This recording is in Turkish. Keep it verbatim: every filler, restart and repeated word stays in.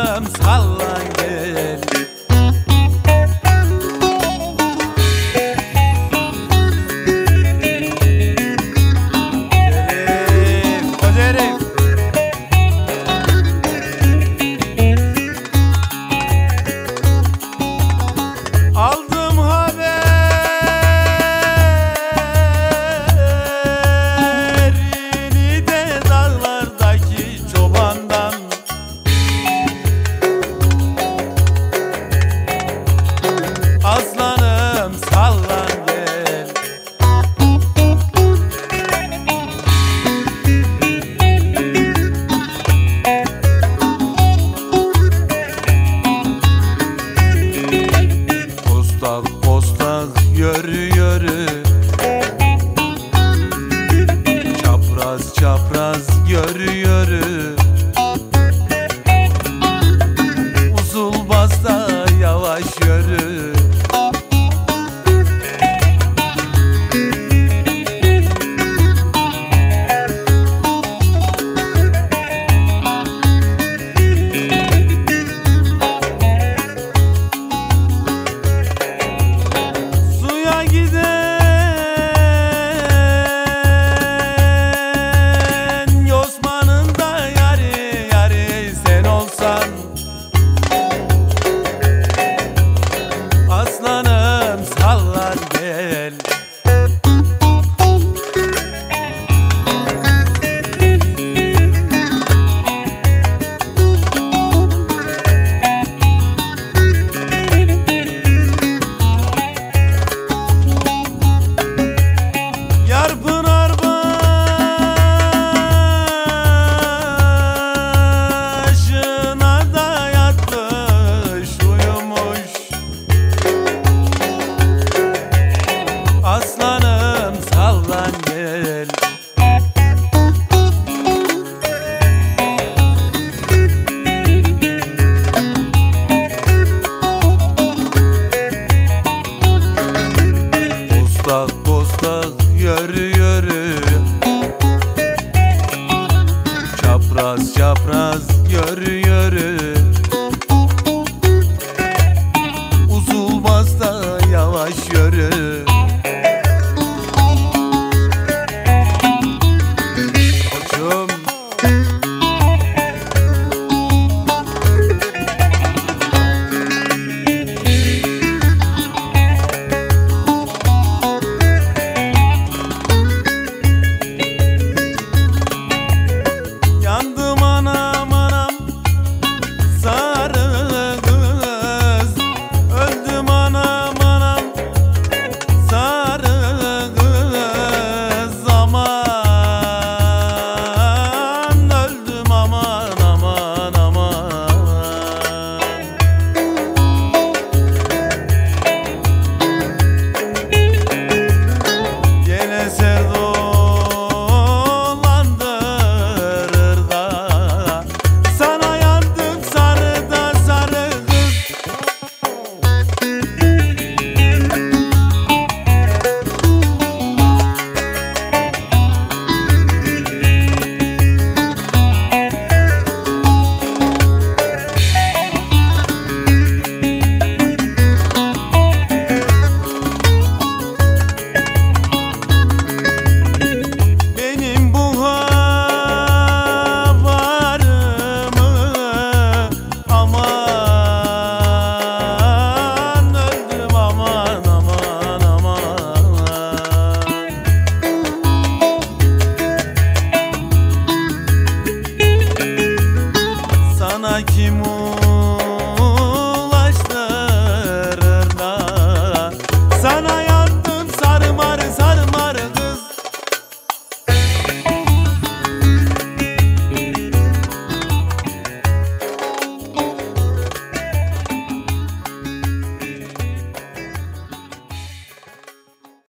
Aslanım sallan gel. Aldım haberini de dağlardaki çobandan. Aslanım sallan gel. Postak postak yürü yürü, çapraz çapraz yürü yürü, usul basta yavaş yürü. Suya giden Yosman'ın da yari yari sen olsan. Aslanım sallan gel. Yar pınar başına da yatmış uyumuş. Aslanım sallan gel. Postak postak yürü yürü, çapraz çapraz yürü yürü, usul basta yavaş yürü. Koçum yandım anam anam sarı kız, öldüm anam anam sarı kız, aman öldüm aman aman aman. Gene dolandırır da sana yandım sarı da sarı kız. Benim bu havarımı aman öldüm aman aman aman. Sana kim